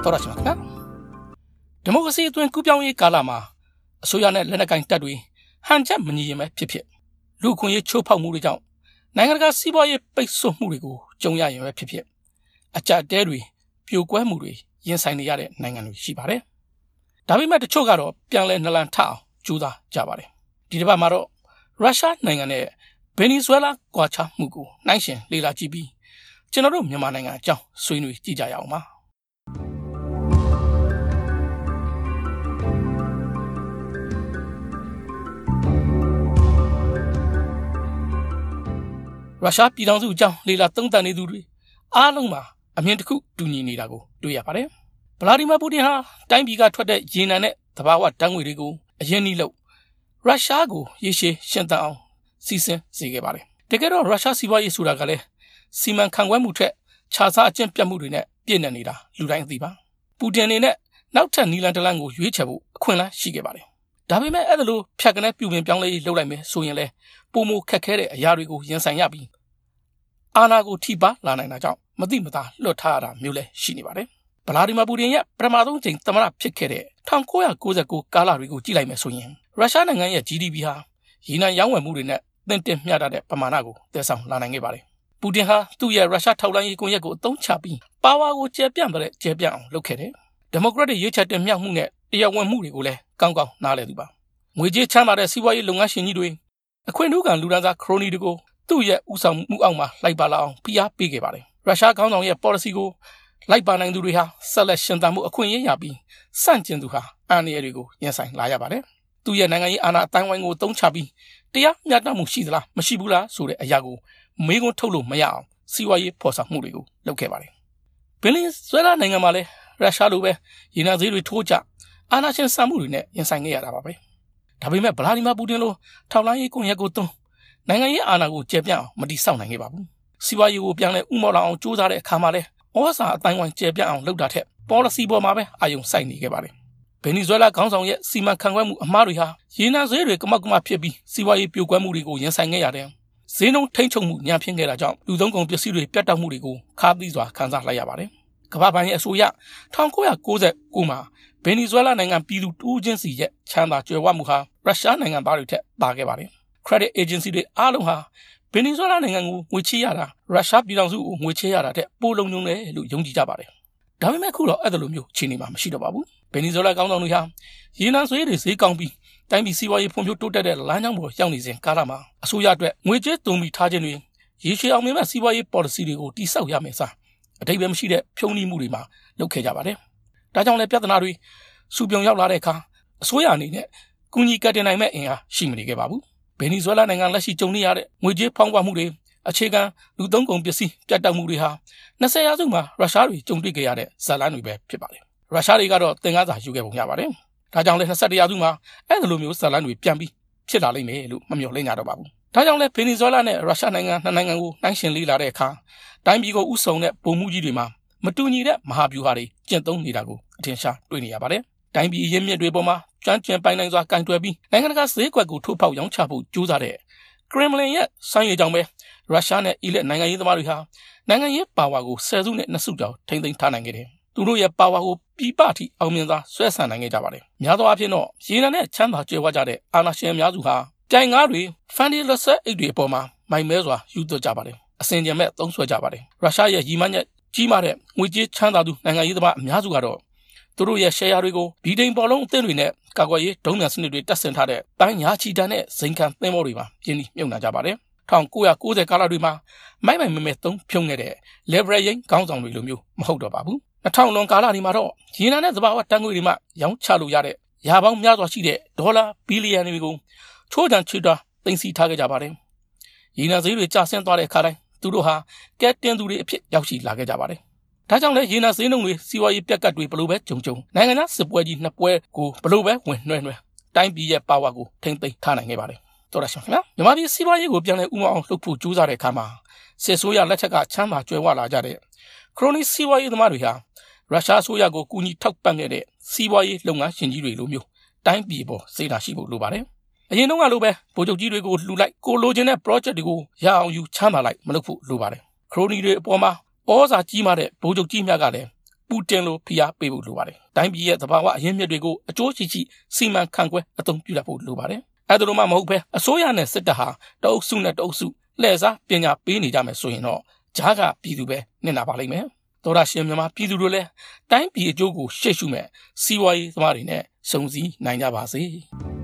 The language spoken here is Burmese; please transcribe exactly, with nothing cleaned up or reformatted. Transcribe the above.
တော်ရရှိမှာခင်ဗျာဒီမိုကရေစီအတွင်းကူးပြောင်းရေးကာလမှာအစိုးရနဲ့လက်နက်ကိုင်တပ်တွေဟန်ချက်မညီရင်ပဲဖြစ်ဖြစ်လူခွင့်ရေးချိုးဖောက်မှုတွေကြောင့်နိုင်ငံတကာစီးပွားရေးပိတ်ဆို့မှုတွေကိုကြုံရရင်ပဲဖြစ်ဖြစ်အကြက်တဲတွေပြိုကွဲမှုတွေရင်ဆိုင်နေရတဲ့နိုင်ငံတွေရှိပါတယ်ဒါပေမဲ့တချို့ကတော့ပြန်လဲနလန်ထအောင်ကြိုးစားကြပါတယ်ဒီတစ်ပတ်မှာတော့ရုရှားနိုင်ငံနဲ့ဗင်နီဇွဲလားကွာခြားမှုကိုနှိုင်းယှဉ်လေ့လာကြည့်ပြီးကျွန်တော်တို့မြန်မာနိုင်ငံအကြောင်းဆွေးနွေးကြည့်ကြရအောင်ပါရုရှားပြည်ထောင်စုအကြောင်းလေ့လာသုံးသပ်နေသူတွေအားလုံးမှာအမြင်တစ်ခုတူညီနေတာကိုတွေ့ရပါတယ်ဗလာဒီမာပူတင်ဟာတိုင်းပြည်ကထွက်တဲ့ရေနံနဲ့သဘာဝဓာတ်ငွေတွေကိုအရင်နှီးလို့ရုရှားကိုရေရှည်ရှင်သန်အောင်စီစဉ်စေခဲ့ပါတယ်တကယ်တော့ရုရှားစီးပွားရေးဆိုတာကလည်းစီမံခန့်ခွဲမှုထက်ခြားစားအကျင့်ပြတ်မှုတွေနဲ့ပြည့်နေနေတာလူတိုင်းအသိပါပူတင်အနေနဲ့နောက်ထပ်နီလန်တလန်ကိုရွေးချယ်ဖို့အခွင့်အလမ်းရှိခဲ့ပါတယ်ဒါပေမဲ့အဲ့ဒါလိုဖြတ်ကနေပြုပြင်ပြောင်းလဲရေးလုပ်လိုက်မယ်ဆိုရင်လည်းပုံမခက်ခဲတဲ့အရာတွေကိုရင်ဆိုင်ရပြီးအာဏာကိုထိပါလာနိုင်တာကြောင့်မသိမသာလွတ်ထားရတာမျိုးလည်းရှိနေပါတယ်ဗလာဒီမာပူတင်ရဲ့ပထမဆုံးချိန်သမ္မတဖြစ်ခဲ့တဲ့၁၉၉၉ကာလတွေကိုကြည့်လိုက်မယ်ဆိုရင်ရုရှားနိုင်ငံရဲ့ ဂျီ ဒီ ပီ ဟာရေနံရောင်းဝယ်မှုတွေနဲ့သင့်တင်မျှတတဲ့ပမာဏကိုတည်ဆောင်လာနိုင်ခဲ့ပါတယ်ပူတင်ဟာသူ့ရဲ့ရုရှားထောက်လှမ်းရေးကွန်ရက်ကိုအသုံးချပြီးပါဝါကိုကျယ်ပြန့်တဲ့ကျယ်ပြန့်အောင်လုပ်ခဲ့တယ်ဒီမိုကရက်တစ်ရွေးချယ်တင်မြှောက်မှုနဲ့တရားဝင်မှုတွေကိုလည်းကောင်းကောင်းနားလည်သူပါငွေကြေးချမ်းသာတဲ့စီးပွားရေးလုပ်ငန်းရှင်ကြီးတွေအခွင့်အရေးကလူဒန်းစားခရိုနီတွေကိုသူ့ရဲ့ဥဆောင်မှုအောက်မှာလိုက်ပါလာအောင်ဖိအားပေးခဲ့ပါတယ်ရုရှားခေါင်းဆောင်ရဲ့ policy ကိုလိုက်ပါနိုင်သူတွေဟာဆက်လက်ရှင်သန်မှုအခွင့်အရေးရပြီးစန့်ကျင်သူဟာအန္တရာယ်တွေကိုရင်ဆိုင်လာရပါတယ်သူ့ရဲ့နိုင်ငံရေးအာဏာအတိုင်းဝိုင်းကိုသုံးချပြီးတရားမျှတမှုရှိသလားမရှိဘူးလားဆိုတဲ့အရာကိုမေးခွန်းထုတ်လို့မရအောင်စီးပွားရေးဖော်ဆောင်မှုတွေကိုလုပ်ခဲ့ပါတယ်ဗင်နီဇွဲလားနိုင်ငံမှာလည်းရုရှားလိုပဲရေနံဈေးတွေထိုးကျအာဏာရှင်ဆန်မှုတွေနဲ့ရင်ဆိုင်ခဲ့ရတာပါပဲဒါပေမဲ့ဗလာဒီမာပူတင်လိုထောက်လှမ်းရေးကွန်ရက်ကိုသုံးနိုင်ငံရေးအာဏာကိုကျယ်ပြန့်အောင်မတိဆောက်နိုင်ခဲ့ပါဘူးစီးပွားရေးကိုပြန်လဲဥမော်လာအောင်ကြိုးစားတဲ့အခါမှာလဲဩဇာအတိုင်းဝိုင်းကျယ်ပြန့်အောင်လုပ်တာထက် policy ပေါ်မှာပဲအာရုံစိုက်နေခဲ့ပါတယ်ဗင်နီဇွဲလားခေါင်းဆောင်ရဲ့စီမံခန့်ခွဲမှုအမှားတွေဟာရေနံဈေးတွေကမောက်ကမဖြစ်ပြီးစီးပွားရေးပြိုကွဲမှုတွေကိုရင်ဆိုင်ခဲ့ရတယ်ဈေးနှုန်းထိန်းချုပ်မှုညံ့ဖျင်းခဲ့တာကြောင့်လူသုံးကုန်ပစ္စည်းတွေပြတ်တောက်မှုတွေကိုခါးသီးစွာခံစားလိုက်ရပါတယ်ကမ္ဘာ့ဘဏ်ရဲ့အဆိုအရ၁၉၉၉မှာဗင်နီဇွဲလားနိုင်ငံပြည်သူတူးချင်းစီရဲ့ချမ်းသာကြွယ်ဝမှုဟာရုရှားနိုင်ငံသားတွေထက်သာခဲ့ပါတယ် credit agency တွေအားလုံးဟာဗင်နီဇွဲလားနိုင်ငံကိုငွေချေးရတာရုရှားပြည်ထောင်စုကိုငွေချေးရတာတဲ့ပိုလုံလုံတယ်လို့ယုံကြည်ကြပါတယ်ဒါပေမဲ့ခုတော့အဲ့လိုမျိုးအခြေအနေမှာမရှိတော့ပါဘူးဗင်နီဇွဲလားကောင်းဆောင်တွေဟာရေနံဆွေးတွေဈေးကောင်းပြီးတိုင်းပြည်စီးပွားရေးဖွံ့ဖြိုးတိုးတက်တဲ့လမ်းကြောင်းပေါ်ရောက်နေစဉ်ကာလမှာအစိုးရအတွက်ငွေကြေးသုံးပြီးထားခြင်းတွေရေရှည်အောင်မြင်မဲ့စီးပွားရေး policy တွေကိုတိစောက်ရမယ်စားအတိတ်ပဲမရှိတဲ့ဖြုံးနှီးမှုတွေမှာလုပ်ခဲ့ကြပါတယ်ဒါကြောင့်လည်းပြဿနာတွေစူပြုံရောက်လာတဲ့အခါအစိုးရအနေနဲ့ကူညီကယ်တင်နိုင်မဲ့အင်အားရှိမနေခဲ့ပါဘူးဗင်နီဇွဲလားနိုင်ငံလက်ရှိကြုံနေရတဲ့ငွေကြေးဖောင်းပွားမှုတွေအခြေခံလူသုံးကုန်ပစ္စည်းပြတ်တောက်မှုတွေဟာ၂၀ရာစုမှာရုရှားတွေကြုံတွေ့ခဲ့ရတဲ့ဇာတ်လမ်းတွေပဲဖြစ်ပါတယ်ရုရှားတွေကတော့သင်ခန်းစာယူခဲ့ပုံရပါတယ်ဒါကြောင့်လည်း၂၁ရာစုမှာအဲ့လိုမျိုးဇာတ်လမ်းတွေပြန်ပြီးဖြစ်လာလိမ့်မယ်လို့မမျှော်လင့်ကြတော့ပါဘူးဒါကြောင့်လည်းဗင်နီဇွဲလားနဲ့ရုရှားနိုင်ငံနှစ်နိုင်ငံကိုနှိုင်းယှဉ်လေ့လာတဲ့အခါတိုင်းပြည်ကိုဥဆောင်တဲ့ပုံမှုကြီးတွေမှာမတူညီတဲ့မဟာဗျူဟာတွေကျင့်သုံးနေတာကိုအထင်ရှားတွေ့နေရပါတယ်တိုင်းပြည်ရင်းမြစ်တွေပေါ်မှာကျွမ်းကျင်ပိုင်နိုင်စွာကင်တွယ်ပြီးနိုင်ငံတကာဈေးကွက်ကိုထိုးဖောက်ရောင်းချဖို့ကြိုးစားတဲ့ကရင်မလင်ရဲ့ဆိုင်းရည်ကြောင့်ပဲရုရှားနဲ့အီလက်နိုင်ငံရေးသမားတွေဟာနိုင်ငံရေးပါဝါကိုဆယ်စုနဲ့နှစ်စုကြောင်ထိမ့်သိမ်းထားနိုင်ခဲ့တယ်သူတို့ရဲ့ပါဝါကိုပြည်ပထိအောင်မြင်စွာဆွဲဆန့်နိုင်ခဲ့ကြပါတယ်များသောအားဖြင့်တော့ရေနံနဲ့ချမ်းသာကြွယ်ဝကြတဲ့အာဏာရှင်များစုဟာပြိုင်ကားတွေဖန်ဒီလက်ဆက်အိတ်တွေအပေါ်မှာမိုင်မဲစွာယူသွတ်ကြပါတယ်အစင်ကြံမဲ့သုံးဆွဲကြပါတယ်ရုရှားရဲ့ရီမန်းချက်ကြီးမားတဲ့ငွေကြေးချမ်းသာသူနိုင်ငံရေးသမားအများစုကတော့သူတို့ရဲ့ share တွေကိုဗီဒိန်ပေါ်လုံးအသင်းတွေနဲ့ကာကွယ်ရေးဒုံးမြန်စနစ်တွေတပ်ဆင်ထားတဲ့ပန်းညာချီတန်တဲ့ဇိမ်ခံသင်းဘောတွေမှာပြင်းပြီးမြုပ်နှံကြပါတယ်၁၉၉၀ကာလတွေမှာမိုက်မိုက်မဲမဲသုံးဖြုံခဲ့တဲ့ leverage ရင်းခေါင်းဆောင်တွေလိုမျိုးမဟုတ်တော့ပါဘူး၂၀၀၀လွန်ကာလတွေမှာတော့ရေနံနဲ့သဘာဝတန်ငွေတွေမှာရောင်းချလို့ရတဲ့ရာပေါင်းများစွာရှိတဲ့ဒေါ်လာဘီလီယံတွေကိုချိုးချံချွေတာသိမ်းဆည်းထားခဲ့ကြပါတယ်ရေနံဈေးတွေကျဆင်းသွားတဲ့အခါတိုင်းသူတို့ဟာကဲတင်သူတွေအဖြစ်ရောက်ရှိလာခဲ့ကြပါတယ်ဒါကြောင့်လည်းရေနံဈေးနှုန်းတွေစီးပွားရေးပြက်ကတ်တွေဘလို့ပဲကြုံကြုံနိုင်ငံသားစစ်ပွဲကြီးနှစ်ပွဲကိုဘလို့ပဲဝင်နှွှဲနှွှဲတိုင်းပြည်ရဲ့ပါဝါကိုထိမ့်သိမ်းထားနိုင်ခဲ့ပါတယ်တော်ရရှင်ခင်ဗျာမြန်မာပြည်စီးပွားရေးကိုပြန်လဲဥမအောင်လှုပ်ဖို့ကြိုးစားတဲ့အခါမှာစစ်ဆိုးရလက်ထက်ကချမ်းသာကြွယ်ဝလာကြတဲ့ခရိုနီစီးပွားရေးသမားတွေဟာရုရှားဆိုးရကိုကူညီထောက်ပံ့ခဲ့တဲ့စီးပွားရေးလုပ်ငန်းရှင်ကြီးတွေလိုမျိုးတိုင်းပြည်ပေါ်စေတာရှိဖို့လိုပါတယ်အရင်တော့ကလိုပဲဗိုလ်ချုပ်ကြီးတွေကိုလှူလိုက်ကိုလိုချင်တဲ့ project တွေကိုရအောင်ယူချမ်းသာလိုက်မလုပ်ဖို့လိုပါတယ်ခရိုနီတွေအပေါ်မှာဩဇာကြီးမားတဲ့ဗိုလ်ချုပ်ကြီးများကလည်းပူတင်လိုဖိအားပေးဖို့လိုပါတယ်။တိုင်းပြည်ရဲ့သဘာဝအရင်းမြစ်တွေကိုအကျိုးရှိရှိစီမံခန့်ခွဲအသုံးပြုတတ်ဖို့လိုပါတယ်။အဲ့ဒါလိုမှမဟုတ်ပဲအစိုးရနဲ့စစ်တပ်ဟာတအုပ်စုနဲ့တအုပ်စုလှည့်စားပညာပေးနေကြမယ်ဆိုရင်တော့ဂျားကပြည်သူပဲနစ်နာပါလိမ့်မယ်။သောရရှင်မြန်မာပြည်သူတို့လည်းတိုင်းပြည်အကျိုးကိုရှေ့ရှုမဲ့စီးပွားရေးသမားတွေနဲ့စုံစည်းနိုင်ကြပါစေ။